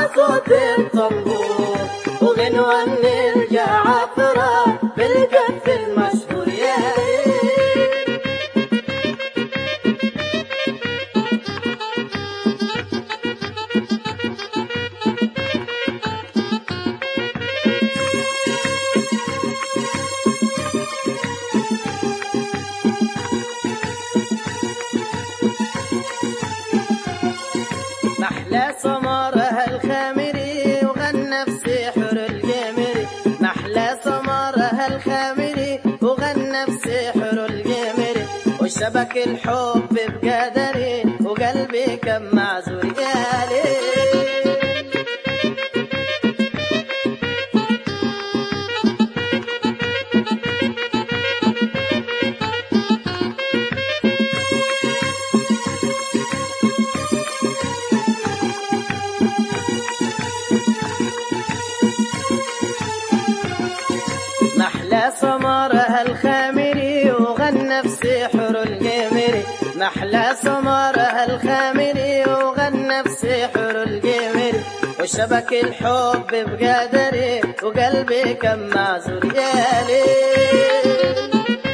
صوت الطنبور وغنوة من الجعفرة بالكف المشهور يا محلى سمرها الخامري وغنى بسحر القمري، محلى سمرها الخامري وغنى بسحر القمري، وشبك الحب بقدري وقلبي كان معذور يا ليل. محلى سمرها الخامري وغنى بسحر القمري، محلى سمرها الخامري وغنى بسحر القمري، وشبك الحب بقدري وقلبي كان معذور يا ليل.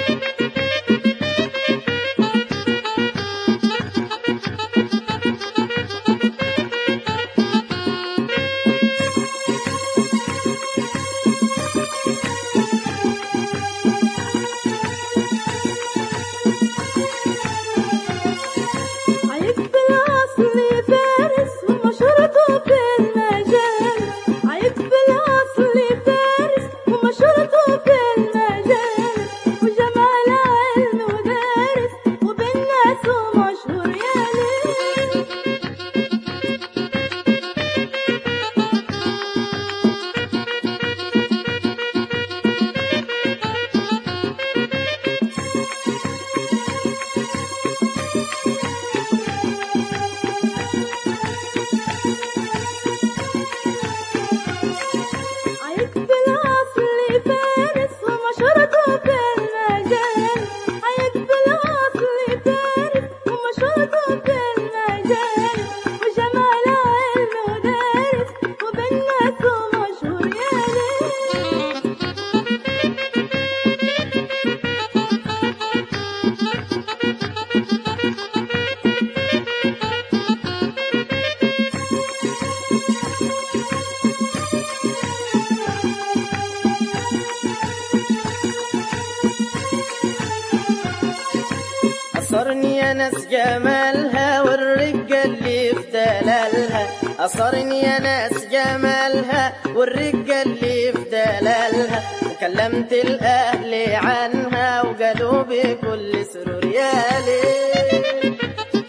أصرني يا ناس جمالها والرجال اللي في دلالها، أصرني يا ناس جمالها والرجال اللي في دلالها، وكلمت الأهل عنها وقالوا بكل سرور يا ليل.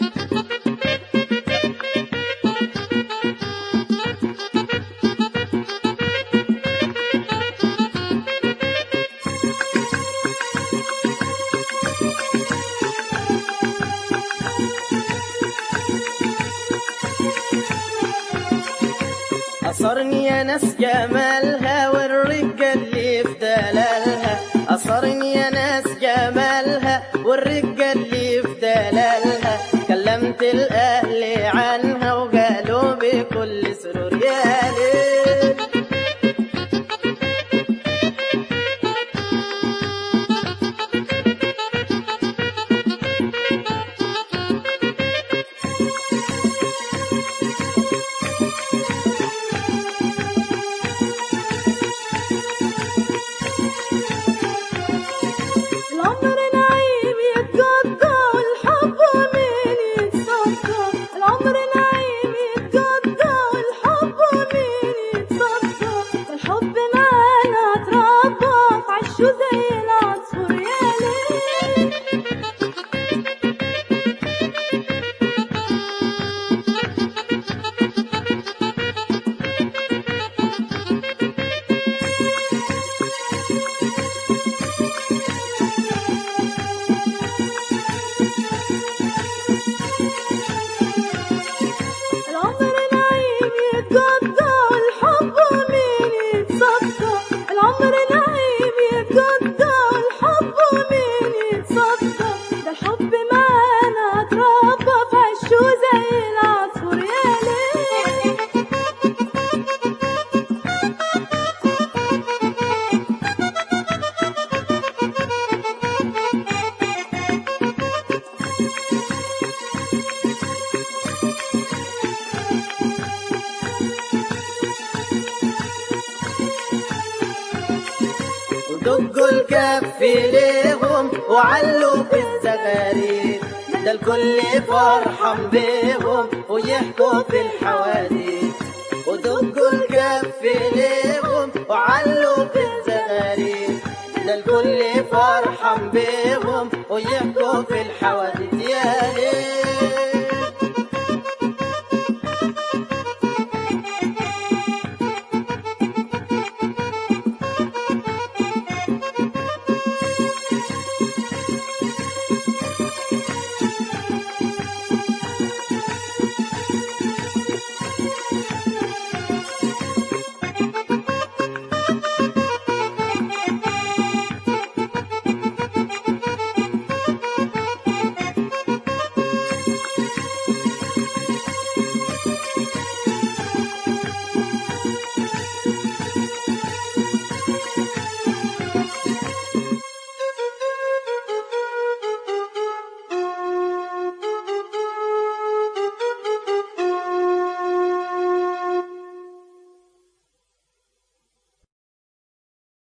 أصرني يا ناس جمالها والرجال اللي في دلالها، أصرني يا ناس جمالها والرجال اللي في دلالها، كلمت الأهل عنها وقالوا بكل سرور يا ليل. العمر نعيم يتقضى والحب مين ودقوا الكف ليهم وعلوا في الزغاريد، ده الكل فرحان بيهم ويحكوا في الحواديت. ودقوا الكف ليهم وعلوا في الزغاريد، ده الكل فرحان بيهم ويحكوا في الحواديت. يا ليل